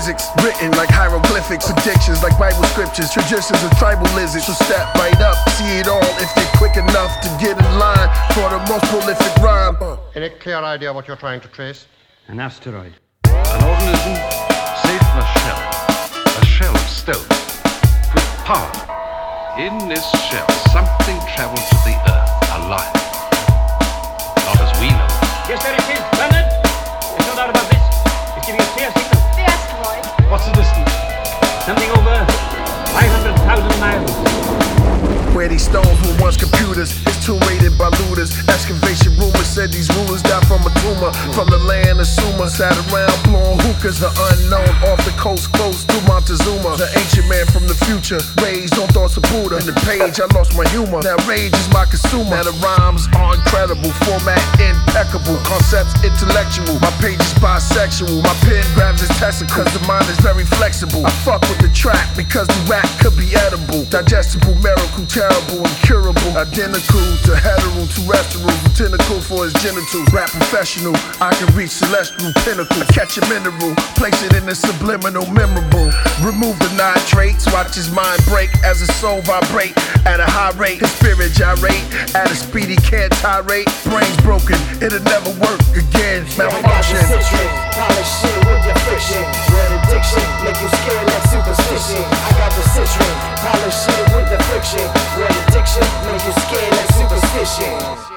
physics, written like hieroglyphics, predictions like Bible scriptures, traditions of tribal lizards. So step right up, see it all if you're quick enough to get in line for the most prolific rhyme. Any clear idea what you're trying to trace? An asteroid. An organism safe in a shell of stone, with power. In this shell, something travels to the Earth, alive. Not as we know. Yes, there it is, Bernard. There's no doubt about this. It's giving a clear signal. The asteroid. What's the distance? Something over 500,000 miles. Where these stones were once computers, it's tomb raided by looters. Excavation rumors said these rulers died from a tumor. From the land of Sumer, sat around blowing hookahs. The unknown off the coast close to Montezuma. The ancient man from the future, raised on thoughts of Buddha. In the page, I lost my humor. Now rage is my consumer. Now the rhymes are incredible, format impeccable, concepts intellectual. My page is bisexual, my pen grabs its testicle, cause the mind is very flexible. I fuck with the track because the rap could be edible. Digestible, miracle, terrible, incurable. Identical to hetero, terrestrial, tentacle for his genitals. Rap professional, I can reach celestial pinnacle. Catch a mineral, place it in the subliminal, memorable. Remove the nitrates, watch his mind break as his soul vibrate at a high rate. His spirit gyrate at a speedy can't tirade. Brains broken, it'll never work again. Malfunction. Polish shit with your friction. Red addiction, make you scared like superstition. I got the citron, polish shit with the friction. Red addiction, make you scared like superstition.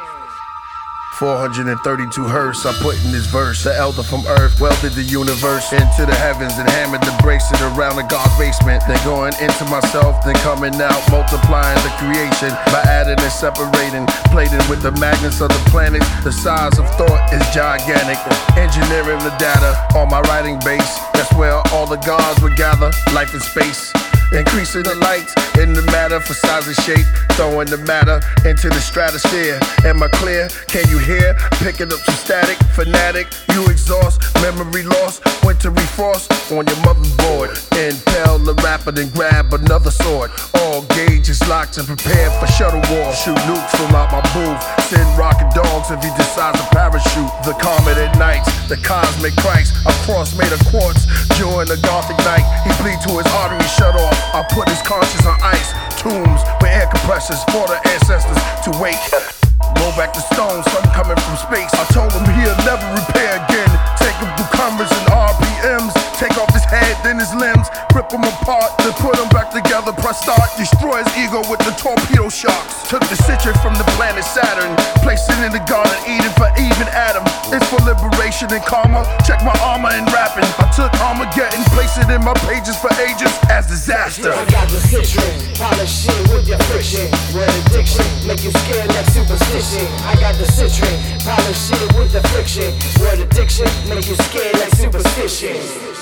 432 hertz, I put in this verse. The elder from earth welded the universe into the heavens and hammered the brakes it around the God's basement. Then going into myself, then coming out, multiplying the creation by adding and separating, plating with the magnets of the planets. The size of thought is gigantic. Engineering the data on my writing base. That's where all the gods would gather, life in space. Increasing the lights in the matter for size and shape. Throwing the matter into the stratosphere. Am I clear? Can you hear? Picking up some static, fanatic. You exhaust, memory lost. Wintry frost on your motherboard. Impel the rapper, then grab another sword. All gauges locked and prepared for shuttle war. Shoot nukes from out my booth. Send rocket dogs if he decides to parachute. The comet at nights, the cosmic Christ. A cross made of quartz. During the gothic night, he bleed to his arteries shut off. I put his conscience on ice. Tombs with air compressors for the ancestors to wake. Roll back the stones, sun coming from space. I told him he'll never repair again. Take him through commas and RPMs. Take off his head, then his limbs. Rip him apart, then put him back together. Press start, destroy his ego with the torpedo shocks. Took the citric from the planet Saturn. Placed it in the Garden Eden for even Adam. It's for liberation and karma. Check my armor and rapping. I took Armageddon, placed it in my pages for ages as disaster. I got the citron, polish shit with your friction. Red addiction, make you scared like superstition. I got the citron, polish shit with the friction. Red addiction, make you scared like superstition.